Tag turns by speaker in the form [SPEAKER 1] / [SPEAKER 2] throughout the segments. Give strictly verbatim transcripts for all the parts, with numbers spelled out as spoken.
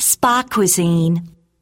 [SPEAKER 1] spa cuisine.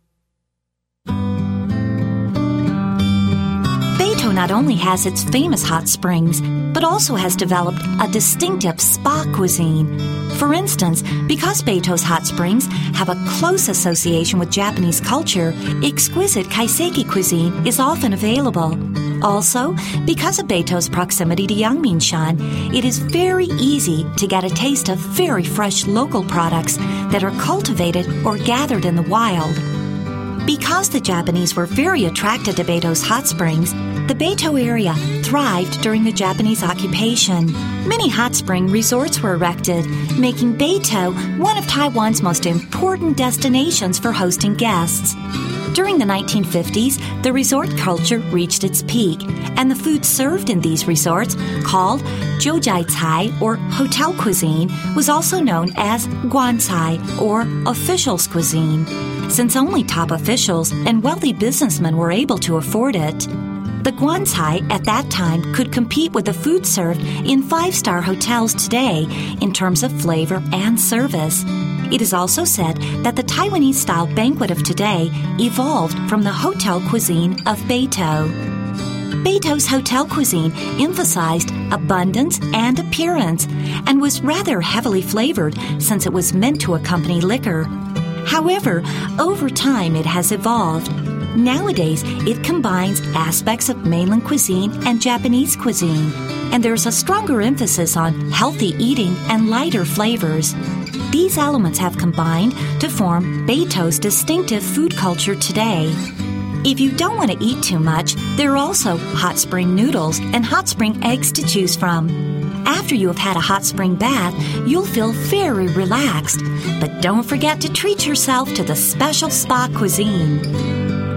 [SPEAKER 1] Beito not only has its famous hot springs, but also has developed a distinctive spa cuisine. For instance, because Beito's hot springs have a close association with Japanese culture, exquisite kaiseki cuisine is often available. Also, because of Beito's proximity to Yangmingshan, it is very easy to get a taste of very fresh local products that are cultivated or gathered in the wild. Because the Japanese were very attracted to Beito's hot springs, the Beito area thrived during the Japanese occupation. Many hot spring resorts were erected, making Beito one of Taiwan's most important destinations for hosting guests. During the nineteen fifties, the resort culture reached its peak, and the food served in these resorts, called Jiuzhai Cai or hotel cuisine, was also known as Guancai or officials cuisine, since only top officials and wealthy businessmen were able to afford it. The Guancai at that time could compete with the food served in five-star hotels today in terms of flavor and service. It is also said that the Taiwanese-style banquet of today evolved from the hotel cuisine of Beito. Beito's hotel cuisine emphasized abundance and appearance and was rather heavily flavored since it was meant to accompany liquor. However, over time it has evolved. Nowadays, it combines aspects of mainland cuisine and Japanese cuisine, and there's a stronger emphasis on healthy eating and lighter flavors. These elements have combined to form Beito's distinctive food culture today. If you don't want to eat too much, there are also hot spring noodles and hot spring eggs to choose from. After you have had a hot spring bath, you'll feel very relaxed. But don't forget to treat yourself to the special spa cuisine.